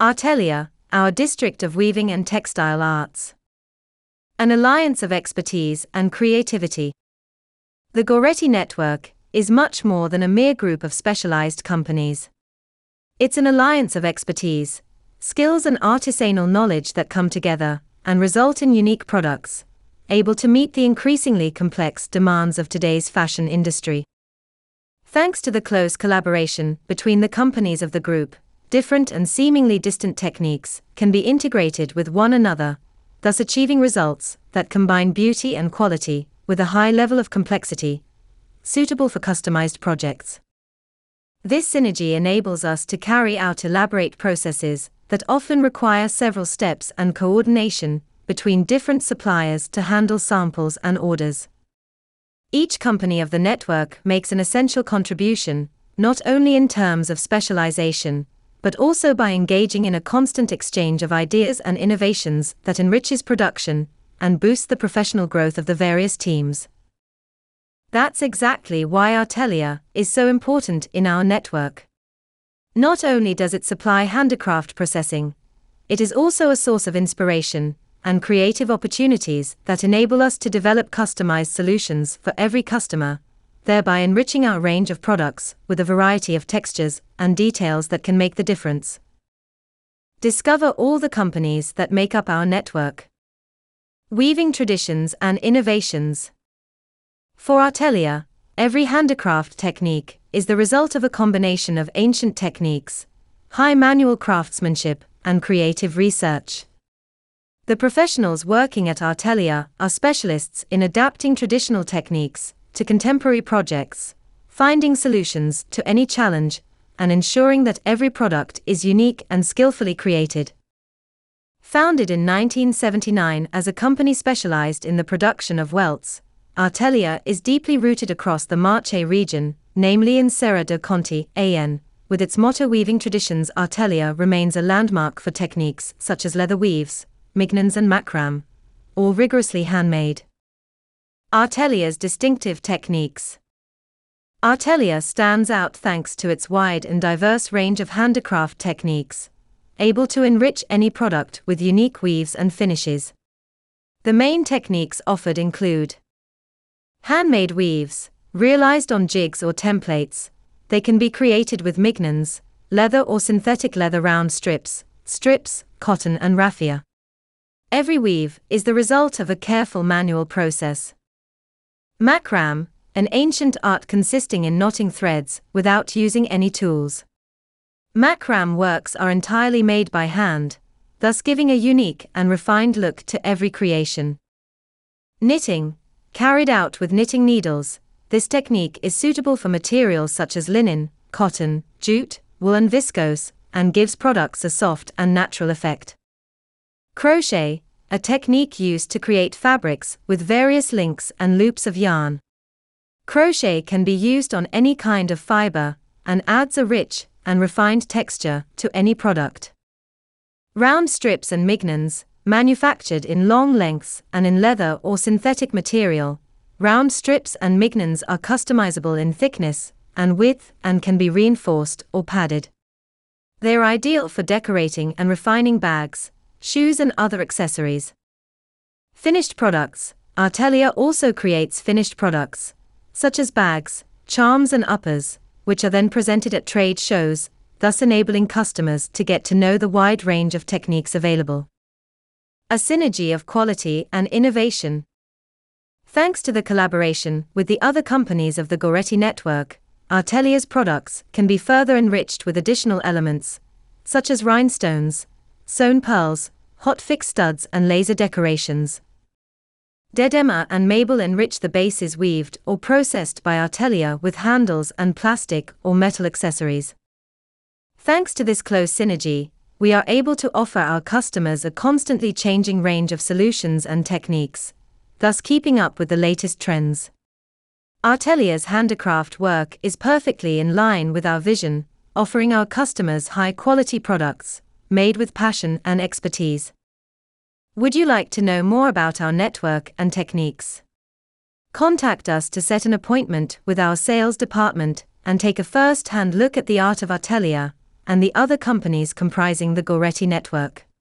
Artelia, our district of weaving and textile arts. An alliance of expertise and creativity. The Goretti Network is much more than a mere group of specialized companies. It's an alliance of expertise, skills and artisanal knowledge that come together and result in unique products, able to meet the increasingly complex demands of today's fashion industry. Thanks to the close collaboration between the companies of the group, different and seemingly distant techniques can be integrated with one another, thus achieving results that combine beauty and quality with a high level of complexity, suitable for customized projects. This synergy enables us to carry out elaborate processes that often require several steps and coordination between different suppliers to handle samples and orders. Each company of the network makes an essential contribution, not only in terms of specialization, but also by engaging in a constant exchange of ideas and innovations that enriches production and boosts the professional growth of the various teams. That's exactly why Artelia is so important in our network. Not only does it supply handicraft processing, it is also a source of inspiration and creative opportunities that enable us to develop customized solutions for every customer, thereby enriching our range of products with a variety of textures and details that can make the difference. Discover all the companies that make up our network. Weaving traditions and innovations. For Artelia, every handicraft technique is the result of a combination of ancient techniques, high manual craftsmanship, and creative research. The professionals working at Artelia are specialists in adapting traditional techniques to contemporary projects, finding solutions to any challenge, and ensuring that every product is unique and skillfully created. Founded in 1979 as a company specialized in the production of welts, Artelia is deeply rooted across the Marche region, namely in Serra do Conte, AN. With its motto Weaving Traditions, Artelia remains a landmark for techniques such as leather weaves, mignons and macram, all rigorously handmade. Artelia's distinctive techniques. Artelia stands out thanks to its wide and diverse range of handicraft techniques, able to enrich any product with unique weaves and finishes. The main techniques offered include handmade weaves, realized on jigs or templates. They can be created with mignons, leather or synthetic leather round strips, cotton and raffia. Every weave is the result of a careful manual process. Macram, an ancient art consisting in knotting threads without using any tools. Macram works are entirely made by hand, thus giving a unique and refined look to every creation. Knitting, carried out with knitting needles. This technique is suitable for materials such as linen, cotton, jute, wool and viscose, and gives products a soft and natural effect. Crochet, a technique used to create fabrics with various links and loops of yarn. Crochet can be used on any kind of fiber, and adds a rich and refined texture to any product. Round strips and mignons, manufactured in long lengths and in leather or synthetic material. Round strips and mignons are customizable in thickness and width and can be reinforced or padded. They are ideal for decorating and refining bags, shoes and other accessories. Finished products. Artelia also creates finished products, such as bags, charms and uppers, which are then presented at trade shows, thus enabling customers to get to know the wide range of techniques available. A synergy of quality and innovation. Thanks to the collaboration with the other companies of the Goretti network, Artelia's products can be further enriched with additional elements, such as rhinestones, sewn pearls, hot fix studs and laser decorations. Dedema and Mabel enrich the bases weaved or processed by Artelia with handles and plastic or metal accessories. Thanks to this close synergy, we are able to offer our customers a constantly changing range of solutions and techniques, thus keeping up with the latest trends. Artelia's handicraft work is perfectly in line with our vision, offering our customers high-quality products, made with passion and expertise. Would you like to know more about our network and techniques? Contact us to set an appointment with our sales department and take a first-hand look at the art of Artelia, and the other companies comprising the Goretti network.